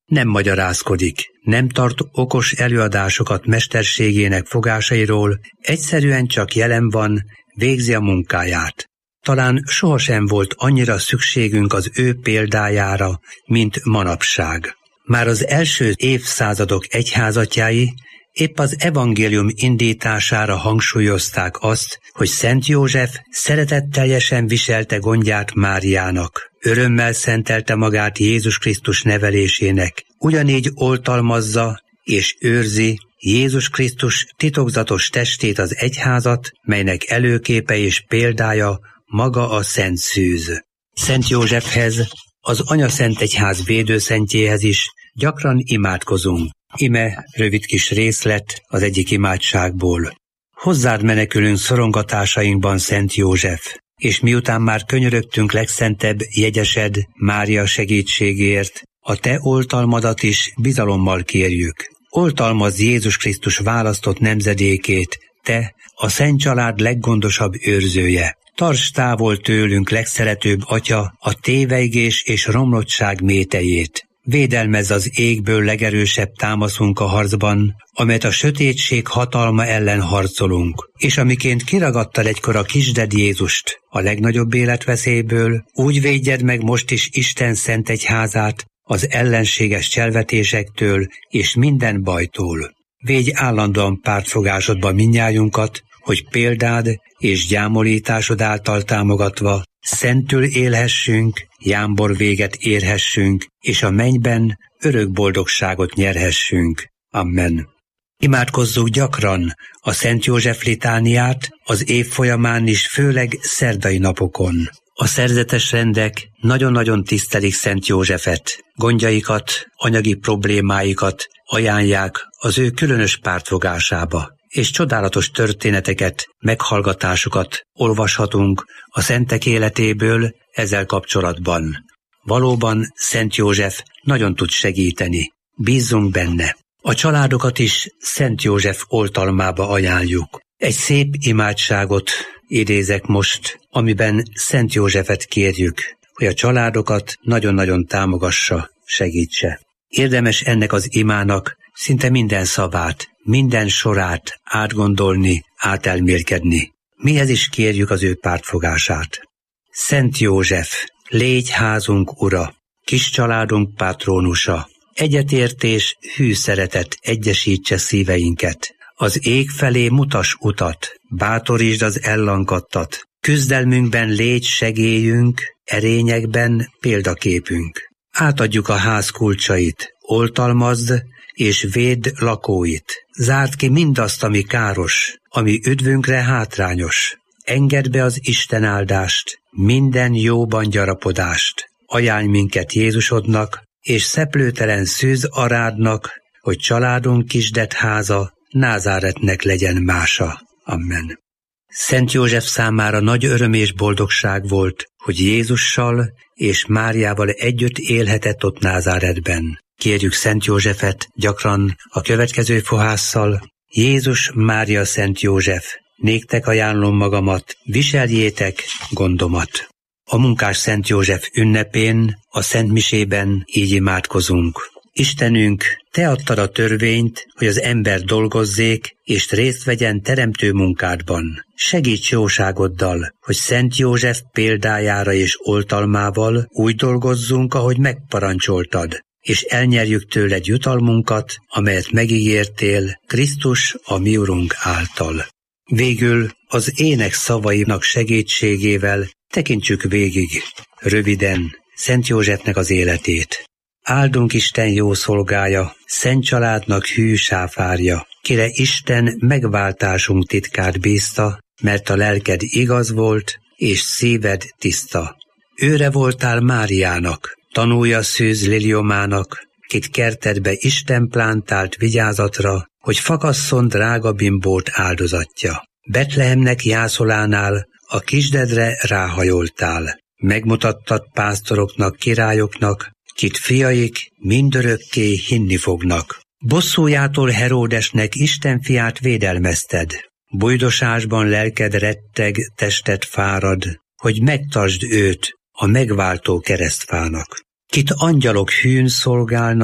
Nem magyarázkodik, nem tart okos előadásokat mesterségének fogásairól, egyszerűen csak jelen van, végzi a munkáját. Talán sohasem volt annyira szükségünk az ő példájára, mint manapság. Már az első évszázadok egyházatjai épp az evangélium indítására hangsúlyozták azt, hogy Szent József szeretetteljesen viselte gondját Máriának, örömmel szentelte magát Jézus Krisztus nevelésének, ugyanígy oltalmazza és őrzi Jézus Krisztus titokzatos testét, az egyházat, melynek előképe és példája maga a Szent Szűz. Szent Józsefhez, az Anyaszentegyház védőszentjéhez is gyakran imádkozunk. Ime rövid kis részlet az egyik imádságból. Hozzád menekülünk szorongatásainkban, Szent József, és miután már könyörögtünk legszentebb jegyesed, Mária segítségért, a te oltalmadat is bizalommal kérjük. Oltalmazz Jézus Krisztus választott nemzedékét, te, a Szent Család leggondosabb őrzője. Tarts távol tőlünk, legszeretőbb Atya, a tévejgés és romlottság métejét. Védelmezz az égből legerősebb támaszunk a harcban, amelyet a sötétség hatalma ellen harcolunk, és amiként kiragadtad egykor a kisded Jézust a legnagyobb életveszélyből, úgy védjed meg most is Isten szent egyházát az ellenséges cselvetésektől és minden bajtól. Védj állandóan pártfogásodba mindnyájunkat, hogy példád és gyámolításod által támogatva szentül élhessünk, jámbor véget érhessünk, és a mennyben örök boldogságot nyerhessünk. Amen. Imádkozzuk gyakran a Szent József litániát az év folyamán is, főleg szerdai napokon. A szerzetes rendek nagyon-nagyon tisztelik Szent Józsefet, gondjaikat, anyagi problémáikat ajánlják az ő különös pártfogásába, és csodálatos történeteket, meghallgatásokat olvashatunk a szentek életéből ezzel kapcsolatban. Valóban Szent József nagyon tud segíteni, bízzunk benne. A családokat is Szent József oltalmába ajánljuk. Egy szép imádságot idézek most, amiben Szent Józsefet kérjük, hogy a családokat nagyon-nagyon támogassa, segítse. Érdemes ennek az imának szinte minden szavát, minden sorát átgondolni, átelmélkedni. Mihez is kérjük az ő pártfogását. Szent József, légy házunk ura, kis családunk patrónusa, egyetértés, hű szeretet egyesítse szíveinket. Az ég felé mutass utat, bátorítsd az ellankadtat, küzdelmünkben légy segélyünk, erényekben példaképünk. Átadjuk a ház kulcsait, oltalmazd és védd lakóit. Zárd ki mindazt, ami káros, ami üdvünkre hátrányos. Engedd be az Isten áldást, minden jóban gyarapodást. Ajánlj minket Jézusodnak, és szeplőtelen szűz arádnak, hogy családunk kisdet háza Názáretnek legyen mása. Amen. Szent József számára nagy öröm és boldogság volt, hogy Jézussal és Máriával együtt élhetett ott Názáretben. Kérjük Szent Józsefet gyakran a következő fohásszal: Jézus, Mária, Szent József, néktek ajánlom magamat, viseljétek gondomat. A munkás Szent József ünnepén, a Szent Misében így imádkozunk. Istenünk, te adtad a törvényt, hogy az ember dolgozzék és részt vegyen teremtő munkádban. Segíts jóságoddal, hogy Szent József példájára és oltalmával úgy dolgozzunk, ahogy megparancsoltad, és elnyerjük tőled jutalmunkat, amelyet megígértél Krisztus a mi Urunk által. Végül az ének szavainak segítségével tekintsük végig, röviden, Szent Józsefnek az életét. Áldunk Isten jó szolgája, szent családnak hű sáfárja, kire Isten megváltásunk titkát bízta, mert a lelked igaz volt, és szíved tiszta. Őre voltál Máriának, tanulja szűz liliomának, kit kertedbe Isten plántált vigyázatra, hogy fakasszon drága bimbót áldozatja. Betlehemnek jászolánál a kisdedre ráhajoltál. Megmutattad pásztoroknak, királyoknak, kit fiaik mindörökké hinni fognak. Bosszújától Heródesnek Isten fiát védelmezted. Bujdosásban lelked retteg, tested fárad, hogy megtartsd őt a megváltó keresztfának. Kit angyalok hűn szolgálnak,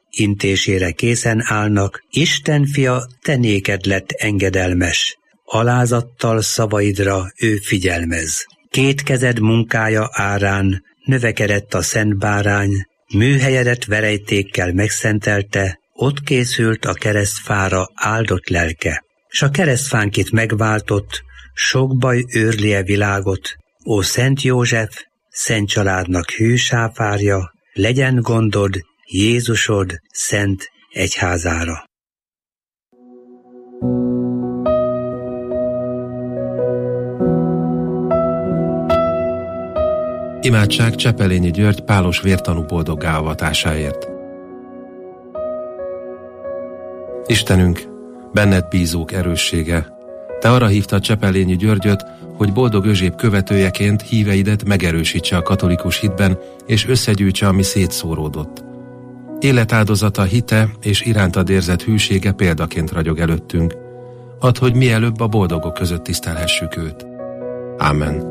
intésére készen állnak, Isten fia, te néked lett engedelmes, alázattal szavaidra ő figyelmez. Két kezed munkája árán növekedett a szent bárány, műhelyedet verejtékkel megszentelte, ott készült a keresztfára áldott lelke. S a keresztfánkit megváltott, sok baj őrlie világot, ó Szent József, szent családnak hű sáfárja, legyen gondod Jézusod szent egyházára. Imádság Csepelényi György pálos vértanú boldoggá avatásáért. Istenünk, benned bízók erőssége, te arra hívtad Csepelényi Györgyöt, hogy boldog Özséb követőjeként híveidet megerősítse a katolikus hitben, és összegyűjtse, ami szétszóródott. Életáldozata, hite és irántad érzett hűsége példaként ragyog előttünk. Add, hogy mielőbb a boldogok között tisztelhessük őt. Ámen.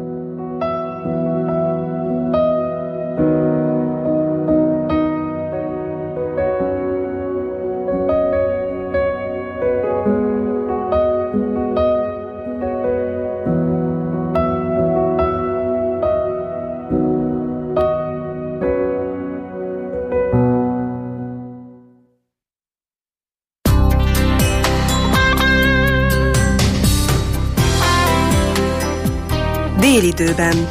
Délidőben.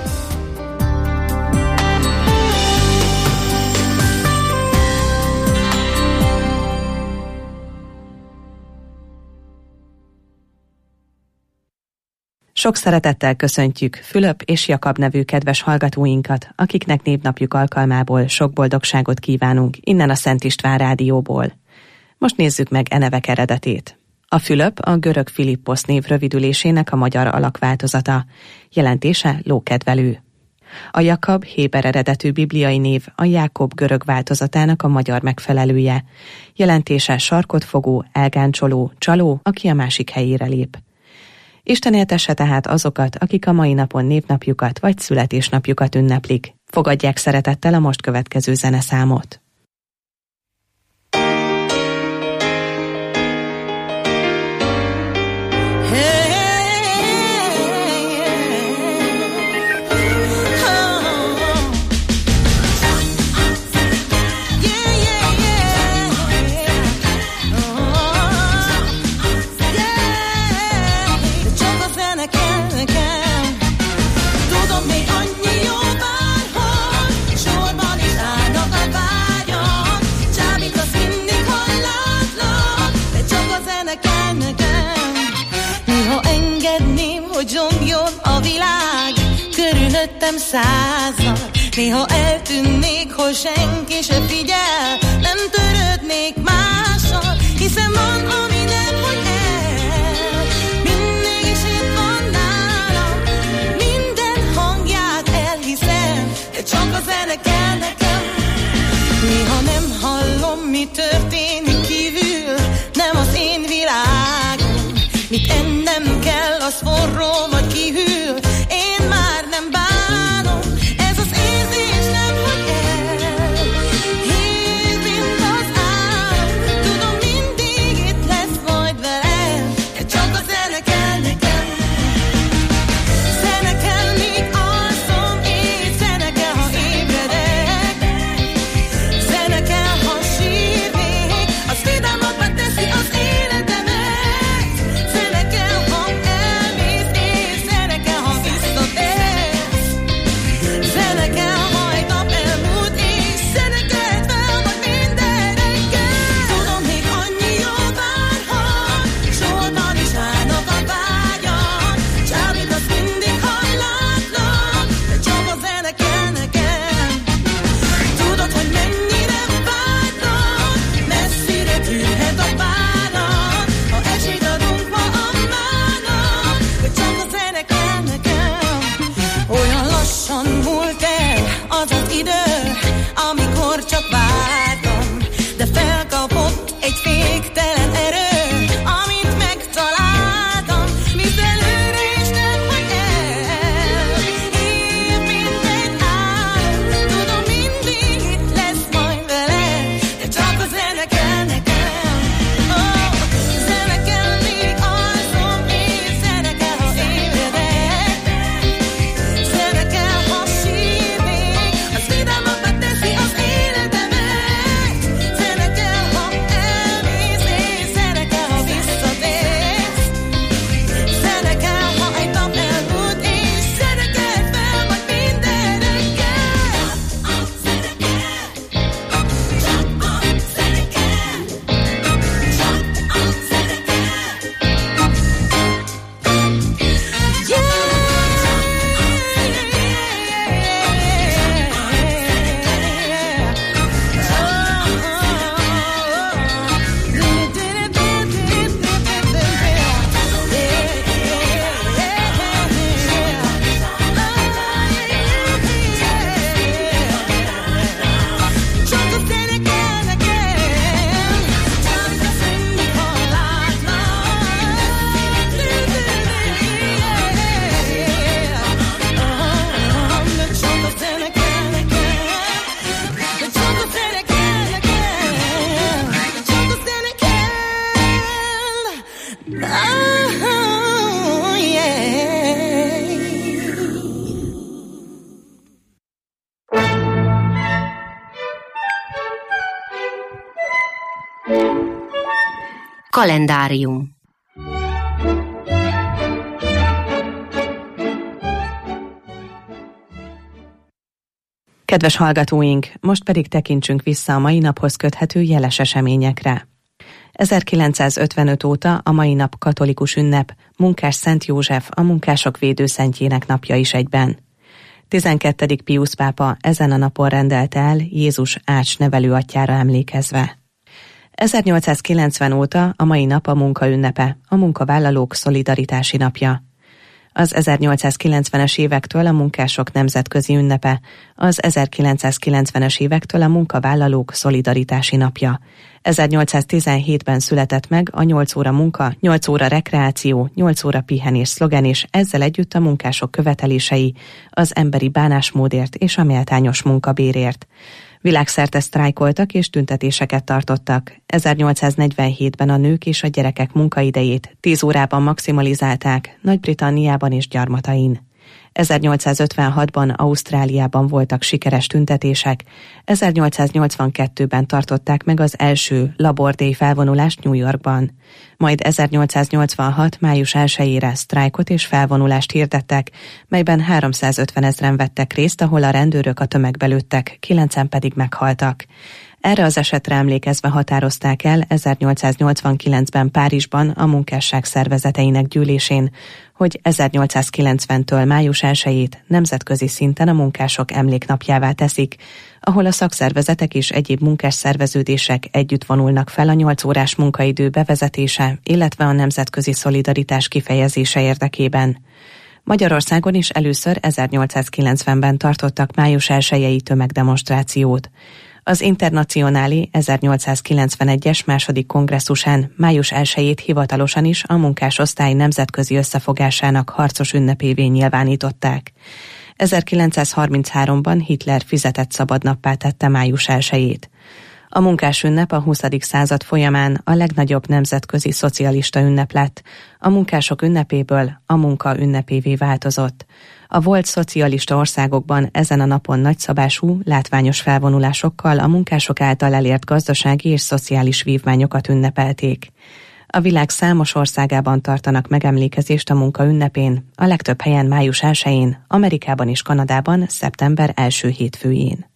Sok szeretettel köszöntjük Fülöp és Jakab nevű kedves hallgatóinkat, akiknek névnapjuk alkalmából sok boldogságot kívánunk innen a Szent István Rádióból. Most nézzük meg e nevek eredetét. A Fülöp a görög Philippos név rövidülésének a magyar alakváltozata, jelentése lókedvelő. A Jakab héber eredetű bibliai név a Jákob görög változatának a magyar megfelelője, jelentése sarkot fogó, elgáncsoló, csaló, aki a másik helyére lép. Isten éltesse tehát azokat, akik a mai napon névnapjukat vagy születésnapjukat ünneplik. Fogadják szeretettel a most következő zeneszámot. Körülöttem százal, néha eltűnnék, hogy senki se figyel, nem törődnék mással, hiszen van, ami nem hogy el, mindig is itt van nálam, minden hangját elhiszem, de csak a zene kell nekem. Néha nem hallom, mi történik kívül, nem az én világom, mit ennem kell, az forró vagy kihűl, én már nem bánom, ez az érzés nem hogy el, hív, mint az álom, tudom mindig itt lesz majd velem, de csak a zene kell nekem. Zene kell, míg alszom, és zene kell, ha ébredek, zene kell, ha sírnék, az vidámabbá teszi az életemet, zene kell, ha elmész, és Kalendárium. Kedves hallgatóink, most pedig tekintsünk vissza a mai naphoz köthető jeles eseményekre. ezerkilencszázötvenöt óta a mai nap katolikus ünnep, Munkás Szent József, a munkások védőszentjének napja is egyben. tizenkettedik Piusz pápa ezen a napon rendelte el Jézus ács nevelőatyjára emlékezve. ezernyolcszázkilencven óta a mai nap a munkaünnepe, a munkavállalók szolidaritási napja. Az ezernyolcszázkilencvenes évektől a munkások nemzetközi ünnepe, az ezerkilencszázkilencvenes évektől a munkavállalók szolidaritási napja. ezernyolcszáztizenhétben született meg a nyolc óra munka, nyolc óra rekreáció, nyolc óra pihenés szlogen, és ezzel együtt a munkások követelései az emberi bánásmódért és a méltányos munkabérért. Világszerte sztrájkoltak és tüntetéseket tartottak. ezernyolcszáznegyvenhétben a nők és a gyerekek munkaidejét tíz órában maximalizálták, Nagy-Britanniában és gyarmatain. ezernyolcszázötvenhatban Ausztráliában voltak sikeres tüntetések, ezernyolcszáznyolcvankettőben tartották meg az első Labor Day felvonulást New Yorkban. Majd ezernyolcszáznyolcvanhat május elsejére sztrájkot és felvonulást hirdettek, melyben háromszázötvenezren vettek részt, ahol a rendőrök a tömegbe lőttek, kilencen pedig meghaltak. Erre az esetre emlékezve határozták el ezernyolcszáznyolcvankilencben Párizsban a munkásság szervezeteinek gyűlésén, hogy ezernyolcszázkilencventől május elsejét nemzetközi szinten a munkások emléknapjává teszik, ahol a szakszervezetek és egyéb munkás szerveződések együtt vonulnak fel a nyolc órás munkaidő bevezetése, illetve a nemzetközi szolidaritás kifejezése érdekében. Magyarországon is először ezernyolcszázkilencvenben tartottak május elsejei tömegdemonstrációt. Az Internacionáli ezernyolcszázkilencvenegyes második kongresszusán május elsejét hivatalosan is a munkásosztály nemzetközi összefogásának harcos ünnepévé nyilvánították. ezerkilencszázharmincháromban Hitler fizetett szabadnappá tette május elsejét. A munkásünnep a huszadik század folyamán a legnagyobb nemzetközi szocialista ünnep lett, a munkások ünnepéből a munka ünnepévé változott. A volt szocialista országokban ezen a napon nagyszabású, látványos felvonulásokkal a munkások által elért gazdasági és szociális vívmányokat ünnepelték. A világ számos országában tartanak megemlékezést a munka ünnepén, a legtöbb helyen május elsején, Amerikában és Kanadában szeptember első hétfőjén.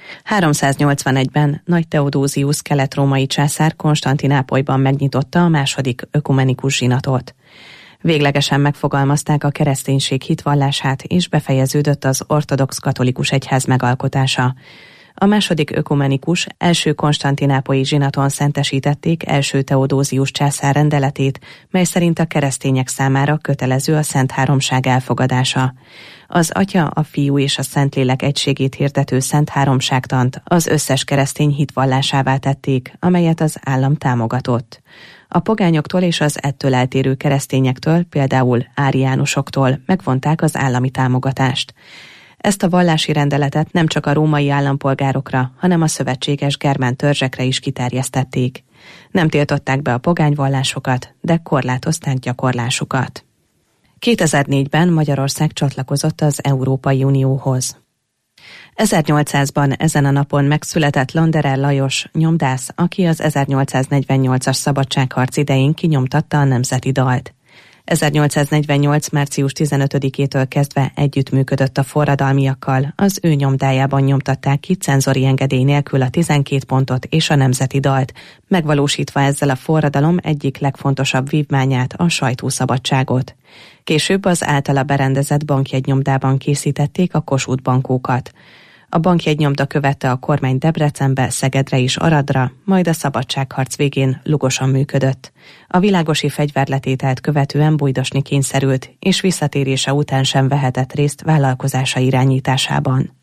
háromszáznyolcvanegyben Nagy Theodósius kelet-római császár Konstantinápolyban megnyitotta a második ökumenikus zsinatot. Véglegesen megfogalmazták a kereszténység hitvallását, és befejeződött az ortodox katolikus egyház megalkotása. A második ökumenikus első konstantinápolyi zsinaton szentesítették első Theodósius császár rendeletét, mely szerint a keresztények számára kötelező a Szent Háromság elfogadása. Az Atya, a Fiú és a Szentlélek egységét hirdető Szent Háromságtant az összes keresztény hitvallásává tették, amelyet az állam támogatott. A pogányoktól és az ettől eltérő keresztényektől, például áriánusoktól megvonták az állami támogatást. Ezt a vallási rendeletet nem csak a római állampolgárokra, hanem a szövetséges germán törzsekre is kiterjesztették. Nem tiltották be a pogányvallásokat, de korlátozták gyakorlásukat. kétezer-négyben Magyarország csatlakozott az Európai Unióhoz. ezernyolcszázban ezen a napon megszületett Landerer Lajos, nyomdász, aki az ezernyolcszáznegyvennyolcas szabadságharc idején kinyomtatta a nemzeti dalt. ezernyolcszáznegyvennyolc. március tizenötödikétől kezdve együttműködött a forradalmiakkal, az ő nyomdájában nyomtatták ki cenzori engedély nélkül a tizenkét pontot és a nemzeti dalt, megvalósítva ezzel a forradalom egyik legfontosabb vívmányát, a sajtószabadságot. Később az általa berendezett bankjegynyomdában készítették a Kossuth bankókat. A bankjegynyomda követte a kormány Debrecenbe, Szegedre és Aradra, majd a szabadságharc végén lugosan működött. A világosi fegyverletételt követően bújdosni kényszerült, és visszatérése után sem vehetett részt vállalkozása irányításában.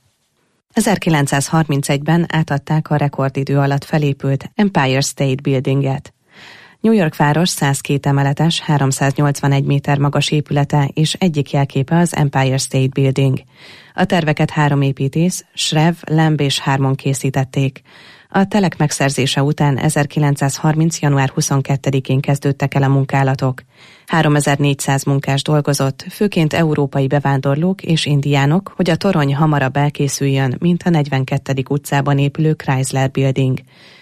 ezerkilencszázharmincegyben átadták a rekordidő alatt felépült Empire State Buildinget. New York város százkettő emeletes, háromszáznyolcvanegy méter magas épülete és egyik jelképe az Empire State Building. A terveket három építész, Shrev, Lamb és Harmon készítették. A telek megszerzése után ezerkilencszázharminc. január huszonkettedikén kezdődtek el a munkálatok. háromezer-négyszáz munkás dolgozott, főként európai bevándorlók és indiánok, hogy a torony hamarabb elkészüljön, mint a negyvenkettedik utcában épülő Chrysler Building.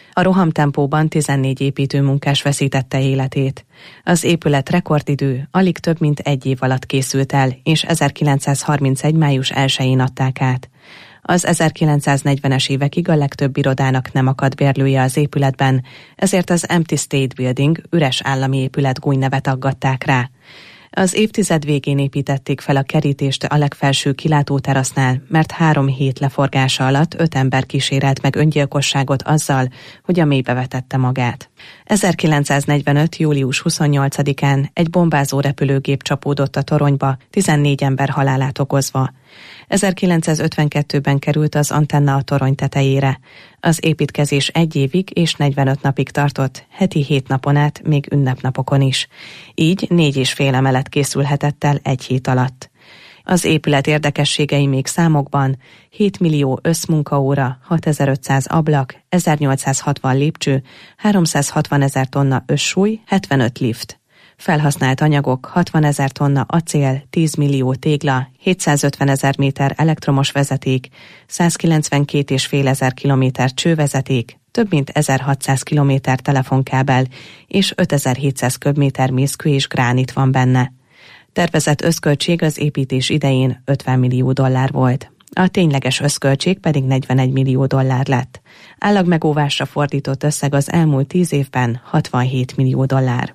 A rohamtempóban tizennégy építőmunkás veszítette életét. Az épület rekordidő alig több mint egy év alatt készült el, és ezerkilencszázharmincegy. május elsején adták át. Az ezerkilencszáznegyvenes évekig a legtöbb irodának nem akadt bérlője az épületben, ezért az Empty State Building, üres állami épület gúnynevet aggatták rá. Az évtized végén építették fel a kerítést a legfelső kilátóterasznál, mert három hét leforgása alatt öt ember kísérelt meg öngyilkosságot azzal, hogy a mélybe vetette magát. ezerkilencszáznegyvenöt. július huszonnyolcadikán egy bombázó repülőgép csapódott a toronyba, tizennégy ember halálát okozva. ezerkilencszázötvenkettőben került az antenna a torony tetejére. Az építkezés egy évig és negyvenöt napig tartott, heti hét napon át, még ünnepnapokon is. Így négy és fél emelet készülhetett el egy hét alatt. Az épület érdekességei még számokban: hét millió összmunkaóra, hatezer-ötszáz ablak, ezernyolcszázhatvan lépcső, háromszázhatvanezer tonna összsúly, hetvenöt lift. Felhasznált anyagok: hatvanezer tonna acél, tíz millió tégla, hétszázötvenezer méter elektromos vezeték, százkilencvenkét és fél ezer kilométer csővezeték, több mint ezerhatszáz kilométer telefonkábel és ötezer-hétszáz köbméter mészkő és gránit van benne. Tervezett összköltség az építés idején ötven millió dollár volt. A tényleges összköltség pedig negyvenegy millió dollár lett. Állagmegóvásra fordított összeg az elmúlt tíz évben hatvanhét millió dollár.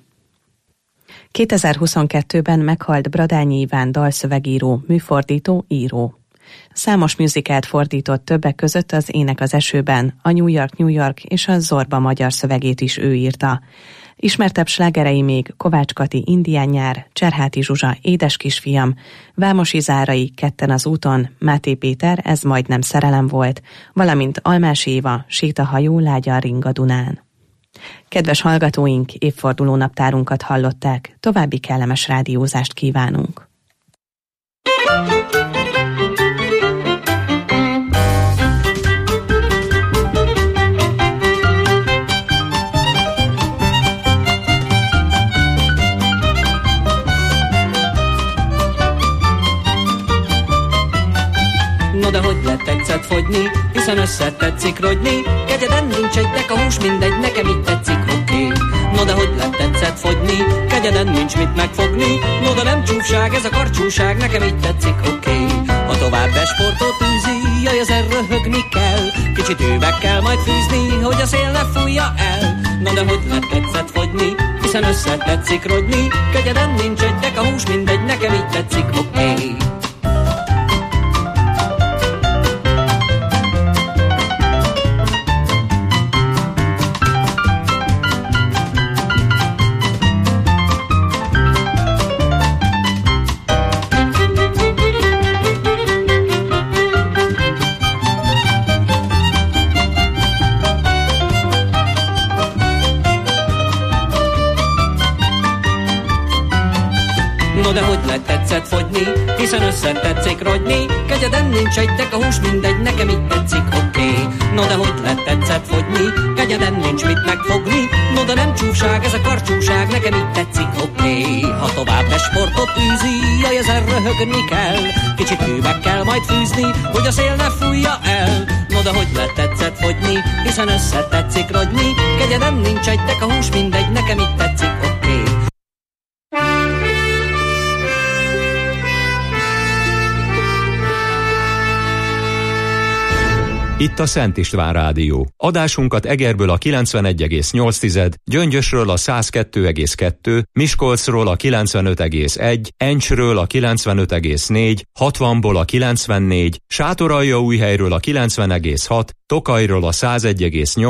kétezer-huszonkettőben meghalt Bradányi Iván dalszövegíró, műfordító, író. Számos musicalt fordított, többek között az Ének az esőben, a New York, New York és a Zorba magyar szövegét is ő írta. Ismertebb slágerei még Kovács Kati Indián nyár, Cserháti Zsuzsa Édes kisfiam, Vámosi Zárai Ketten az úton, Máté Péter Ez majdnem szerelem volt, valamint Almás Éva Sétahajó lágyan ring a Dunán. Kedves hallgatóink, évforduló naptárunkat hallották, további kellemes rádiózást kívánunk. No de hogy lett tetszett fogyni, hiszen összetetszik rogyni, kegyeden nincs egy deka hús, mindegy, nekem így tetszik, oké. Okay. No de hogy lett tetszett fogyni, kegyeden nincs mit megfogni, no de nem csúfság, ez a karcsúság, nekem így tetszik, oké. Okay. Ha tovább besportot űzi, jaj, ezen röhögni kell, kicsit üvegkel majd fűzni, hogy a szél ne fújja el. No de hogy lett tetszett fogyni, hiszen összetetszik rogyni, kegyeden nincs egy deka hús, mindegy, nekem így tetszik, oké. Okay. No de hogy lett tetszett fogyni, hiszen összetetszik rogyni, kegyeden nincs egy deka hús, mindegy, nekem így tetszik, oké. Okay. No de hogy lett tetszett fogyni, kegyeden nincs mit megfogni, no de nem csúfság, ez a karcsúság, nekem így tetszik, oké. Okay. Ha tovább besportot űzi, jaj, ezen röhögni kell, kicsit hűbe kell majd fűzni, hogy a szél ne fújja el. No de hogy lett tetszett fogyni, hiszen összetetszik rogyni, kegyeden nincs egy deka hús, mindegy, nekem így tetszik, oké. Okay. Itt a Szent István Rádió. Adásunkat Egerből a kilencvenegy egész nyolc, Gyöngyösről a száz kettő egész kettő, Miskolcról a kilencvenöt egész egy, Encsről a kilencvenöt egész négy, hatvanból a kilencvennégy, Sátoraljaújhelyről a kilencven egész hat, Tokajról a száz egy egész nyolc,